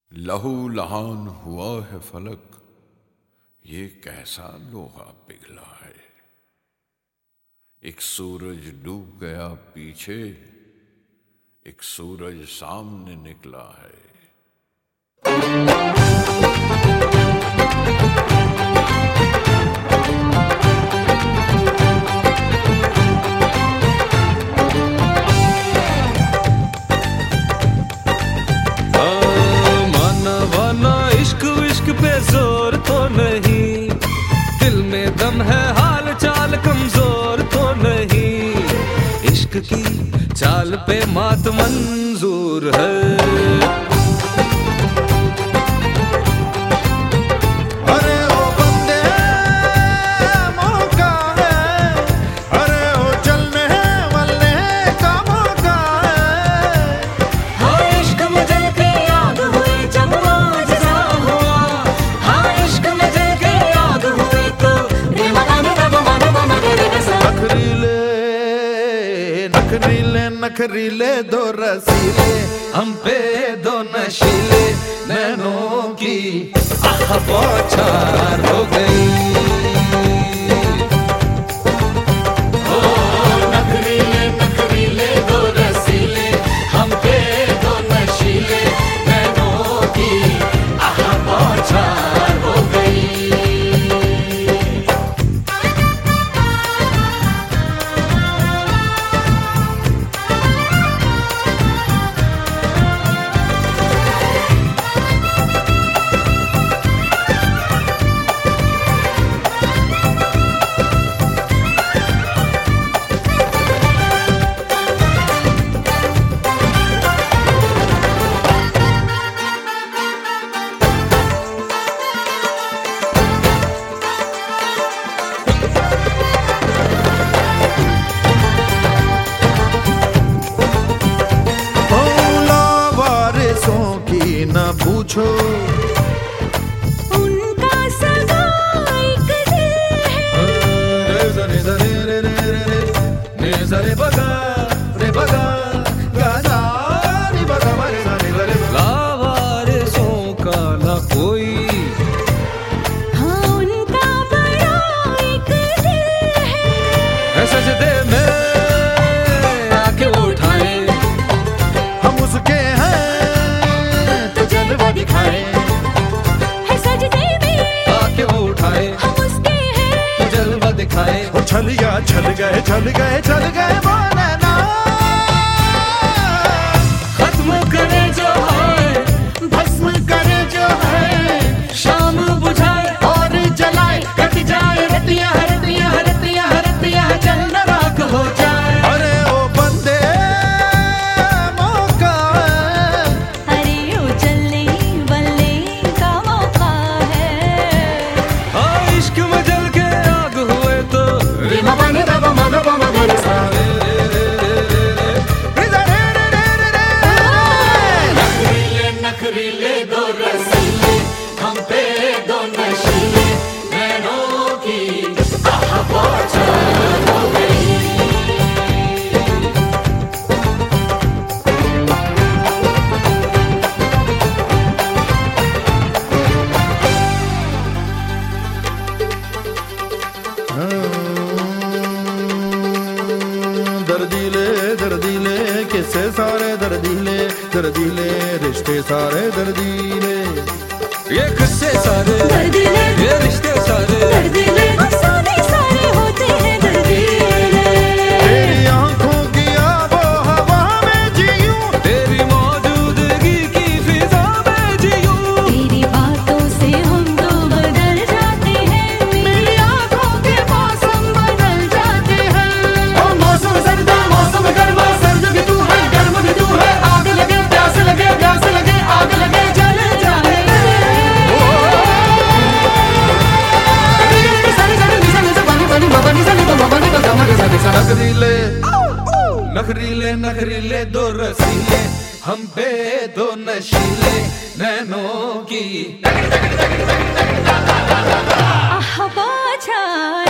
लहू लहान हुआ है फलक, ये कैसा लोहा पिघला है। एक सूरज डूब गया पीछे, एक सूरज सामने निकला है। पे जोर तो नहीं, दिल में दम है, हाल चाल कमजोर तो नहीं। इश्क की चाल पे मात मंजूर है। नखरीले दो रसीले, हम पे दो नशीले, नैनों की आह बौछार हो गई। नखरीले नखरीले दो रसीले, हम पे दो नशीले, नैनों की आह बौछार हो गई। न पूछो उनका सगा एक दिल है। रे बगा रे बगा गाना रे बगा मारे जाने रे लावारिसों का न कोई। हाँ उनका बड़ा एक दिल है। सजदे में आके उठाए, हम उसके दिखाए। है सजदे में आके उठाए, हम उसके हैं, जलवा दिखाए। वो छल गए चल गए वो नैना। खत्म करे जो है, भस्म करे जो है, शाम बुझाए और जलाए, कट जाए रतियां रतियां रतियां रतियां जल न राख हो जाए। अरे ओ बंदे मौका, अरे ओ चलने बल्ले का मौका है। इश्क में जल के आग हुए तो नखरीले दो रसीले, हम पे दो नशीले, नैनों की आह बौछार हो गई। दर्दीले किस्से सारे दर्दीले, दर्दीले रिश्ते सारे दर्दीले। ये किस्से सारे दर्दीले, ये रिश्ते सारे दर्दीले, अफसाने सारे होते हैं दर्दीले। तेरी आंखों की आबो हवा में जीऊं, तेरी मौजूदगी की फिजा में जीऊं। तेरी बातों से हम तो बदल जाते हैं, मेरी आंखों के मौसम बदल जाते हैं। ओ मौसम सर्दा मौसम गर्मा, सर्द भी तू है गर्म भी तू है। आग लगे प्यास लगे आग लगे जल जाए। नखरीले नखरीले दो रसीले, हम पे दो नशीले, नैनों की आह बौछार